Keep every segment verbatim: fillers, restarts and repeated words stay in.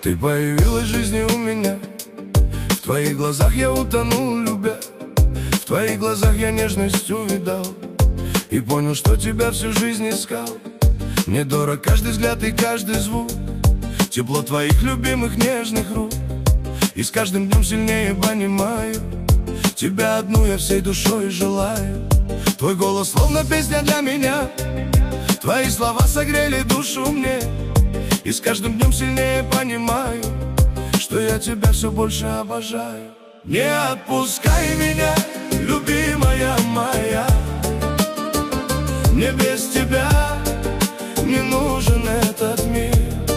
Ты появилась в жизни у меня, в твоих глазах я утонул, любя. В твоих глазах я нежность увидал и понял, что тебя всю жизнь искал. Мне дорог каждый взгляд и каждый звук, тепло твоих любимых нежных рук. И с каждым днем сильнее понимаю, тебя одну я всей душой желаю. Твой голос словно песня для меня, твои слова согрели душу мне. И с каждым днем сильнее понимаю, что я тебя все больше обожаю. Не отпускай меня, любимая моя, мне без тебя не нужен этот мир.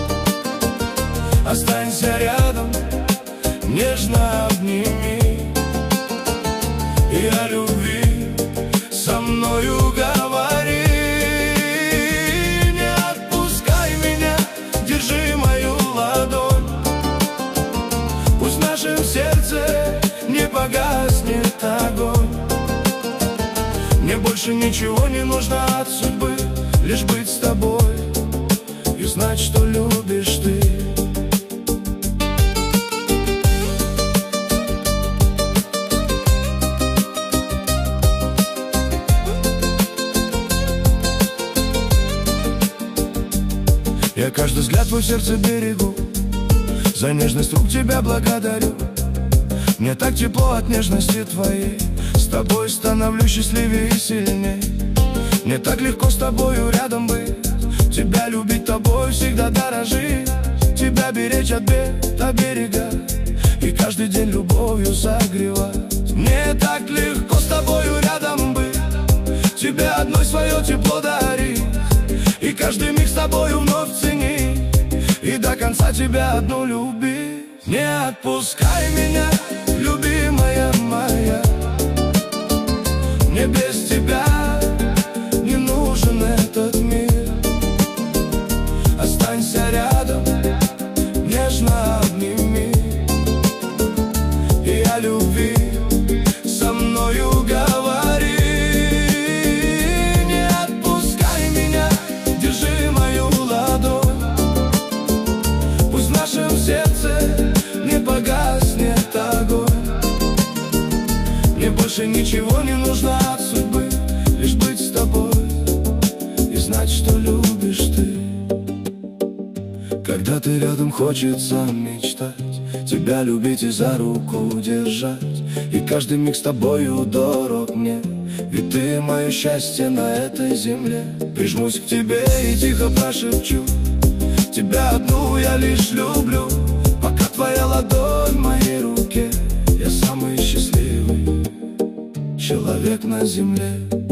Останься рядом, нежно обними, и о любви со мною говори. Не отпускай меня, держи мою ладонь, пусть в нашем сердце не погаснет огонь. Мне больше ничего не нужно от судьбы, лишь быть с тобой и знать, что любишь ты. Я каждый взгляд твой в сердце берегу, за нежность рук тебя благодарю. Мне так тепло от нежности твоей, с тобой становлюсь счастливее и сильней. Мне так легко с тобою рядом быть, тебя любить, тобой всегда дорожить, тебя беречь от бед, от берега, и каждый день любовью согревать. Мне так легко с тобою рядом быть, тебе одной свое тепло дарить, и каждый миг с тобою вновь ценить, и до конца тебя одну любить. Не отпускай меня, любимая моя, мне без тебя не нужен этот мир. Останься рядом, нежно обними, и о любви со мною говори. Не отпускай меня, держи мою ладонь, пусть в нашем сердце не погаснет огонь. Мне больше ничего не нужно от судьбы, лишь быть с тобой и знать, что любишь ты. Когда ты рядом, хочется мечтать, тебя любить и за руку держать, и каждый миг с тобою дорог мне, ведь ты мое счастье на этой земле. Прижмусь к тебе и тихо прошепчу, тебя одну я лишь люблю. Пока твоя ладонь в моей руке, я самый счастливый человек на земле.